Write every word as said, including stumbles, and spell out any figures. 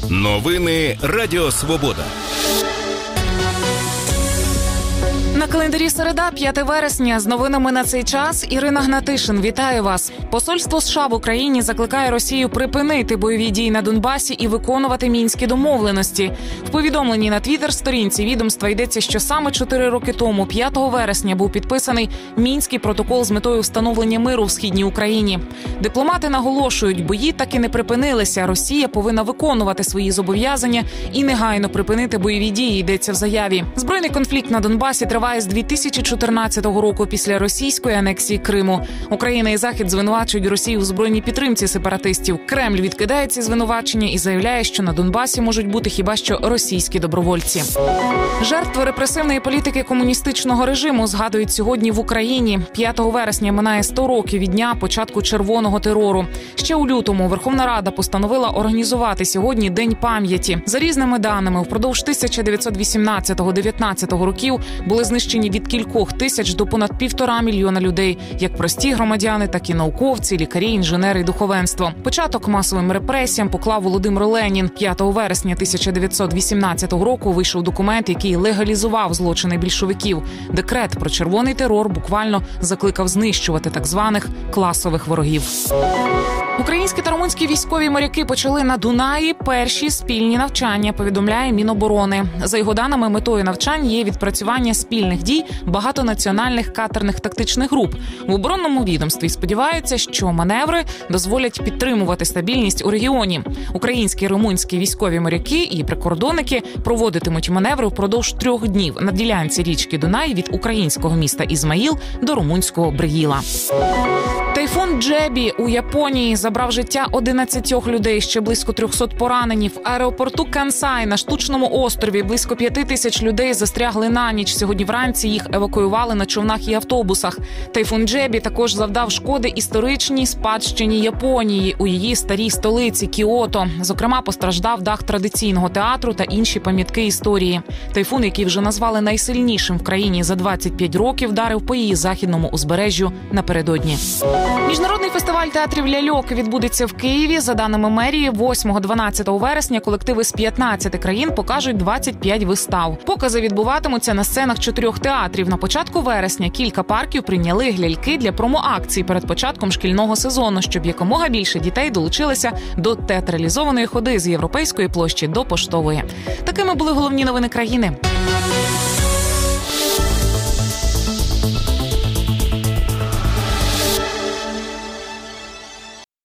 Новини Радіо Свобода. На календарі середа, п'яте вересня. З новинами на цей час Ірина Гнатишин. Вітаю вас. Посольство США в Україні закликає Росію припинити бойові дії на Донбасі і виконувати мінські домовленості. В повідомленні на твіттер-сторінці відомства йдеться, що саме чотири роки тому, п'ятого вересня, був підписаний Мінський протокол з метою встановлення миру в східній Україні. Дипломати наголошують, бої так і не припинилися. Росія повинна виконувати свої зобов'язання і негайно припинити бойові дії, йдеться в заяві. Збройний конфлікт на Донбасі триває з дві тисячі чотирнадцятого року після російської анексії Криму. Україна і Захід звинувачують Росію в збройній підтримці сепаратистів. Кремль відкидає ці звинувачення і заявляє, що на Донбасі можуть бути хіба що російські добровольці. Жертви репресивної політики комуністичного режиму згадують сьогодні в Україні. п'ятого вересня минає сто років від дня початку червоного терору. Ще у лютому Верховна Рада постановила організувати сьогодні День пам'яті. За різними даними, впродовж тисяча дев'ятсот вісімнадцятого - дев'ятнадцятого років були знищені від кількох тисяч до понад півтора мільйона людей, як прості громадяни, так і науковці, лікарі, інженери і духовенство. Початок масовим репресіям поклав Володимир Ленін. п'ятого вересня тисяча дев'ятсот вісімнадцятого року вийшов документ, який легалізував злочини більшовиків. Декрет про червоний терор буквально закликав знищувати так званих класових ворогів. Українські та румунські військові моряки почали на Дунаї перші спільні навчання, повідомляє Міноборони. За його даними, метою навчань є відпрацювання спільних дій багатонаціональних катерних тактичних груп. В оборонному відомстві сподіваються, що маневри дозволять підтримувати стабільність у регіоні. Українські і румунські військові моряки і прикордонники проводитимуть маневри впродовж трьох днів на ділянці річки Дунай від українського міста Ізмаїл до румунського Бригіла. Тайфун Джебі у Японії забрав життя одинадцятьох людей, ще близько трьохсот поранені. В аеропорту Кансай на штучному острові близько п'яти тисяч людей застрягли на ніч. Сьогодні вранці їх евакуювали на човнах і автобусах. Тайфун Джебі також завдав шкоди історичній спадщині Японії у її старій столиці Кіото. Зокрема, постраждав дах традиційного театру та інші пам'ятки історії. Тайфун, який вже назвали найсильнішим в країні за двадцять п'ять років, вдарив по її західному узбережжю напередодні. Міжнародний фестиваль театрів ляльок відбудеться в Києві. За даними мерії, восьмого - дванадцятого вересня колективи з п'ятнадцяти країн покажуть двадцять п'ять вистав. Покази відбуватимуться на сценах чотирьох театрів. На початку вересня кілька парків прийняли ляльки для промо-акцій перед початком шкільного сезону, щоб якомога більше дітей долучилися до театралізованої ходи з Європейської площі до Поштової. Такими були головні новини країни.